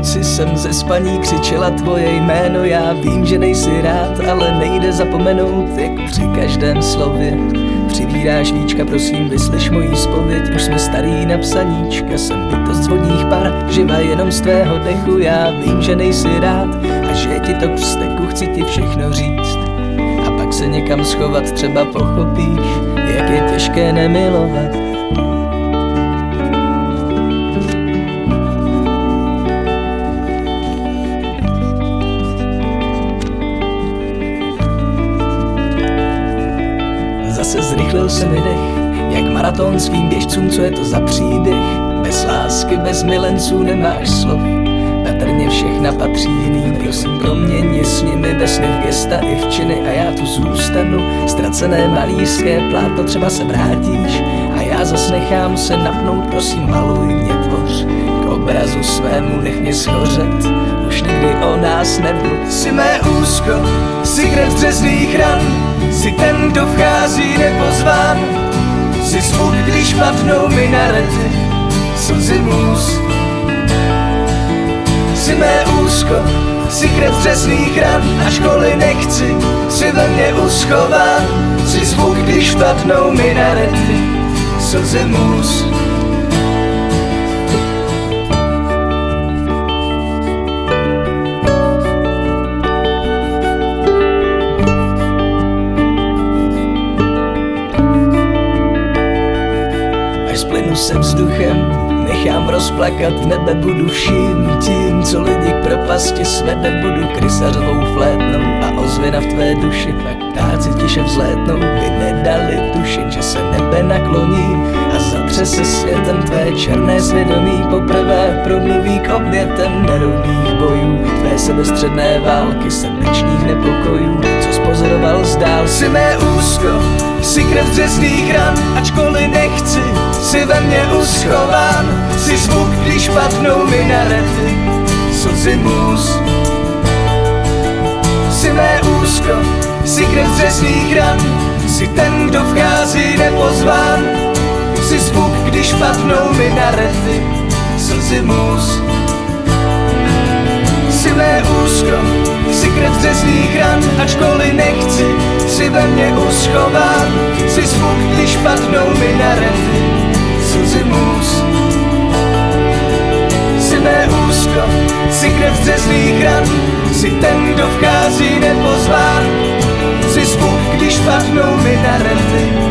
noci jsem ze spaní křičela tvoje jméno. Já vím, že nejsi rád, ale nejde zapomenout, jak při každém slově přivíráš víčka, prosím vyslyš mojí zpověď. Už jsme starý na psaníčka, jsem bytost z vodních par, živa jenom z tvého dechu. Já vím, že nejsi rád a že ti to k vzteku, chci ti všechno říct a pak se někam schovat, třeba pochopíš, jak je těžké nemilovat. Zase zrychlil se mi dech, jak maratonským běžcům, co je to za příběh? Bez lásky, bez milenců nemáš slov, patrně všechna patří jiným. Prosím proměň s nimi ve sny, v gesta i v činy a já tu zůstanu. Ztracené malířské plátno, třeba se vrátíš a já zas nechám se napnout. Prosím maluj mě, tvoř k obrazu svému, nech mě schořet, už nikdy o nás nebudu. Jsi mé úzko, jsi krev dřezných ran, jsi ten, kdo vchází nepozván. Jsi zvuk, když padnou minarety, slzy můz. Jsi mé úzko, jsi krev dřezných ran, a školy nechci, jsi ve mně uschován. Jsi zvuk, když padnou minarety, slzy můz. Splynu se vzduchem, nechám rozplakat nebe, budu vším tím, co lidi k propasti svede. Budu krysařovou flétnou a ozvěna v tvé duši, pak ptáci tiše vzlétnou, by nedali tušit, že se nebe nakloní a zatřese světem tvé černé svědomí. Poprvé promluví k obětem nerovných bojů, tvé sebestředné války, srdečních nepokojů, co spozoroval zdál. Jsi mé úzko, jsi krev dřezných ran, ačkoliv nechci, jsi ve mně uschován. Jsi zvuk, když padnou minarety, slzy můz. Jsi mé úzko, jsi krev dřezných ran, jsi ten, kdo vchází nepozván. Jsi zvuk, když padnou minarety, slzy můz. Jsi mé úzko, jsi krev dřezných ran, ačkoliv nechci, jsi ve mně uschován. Jsi zvuk, když padnou minarety, slzy můz. Jsi mé úzko, jsi krev dřezných ran, jsi ten, kdo vchází nepozván. Jsi zvuk, když padnou minarety,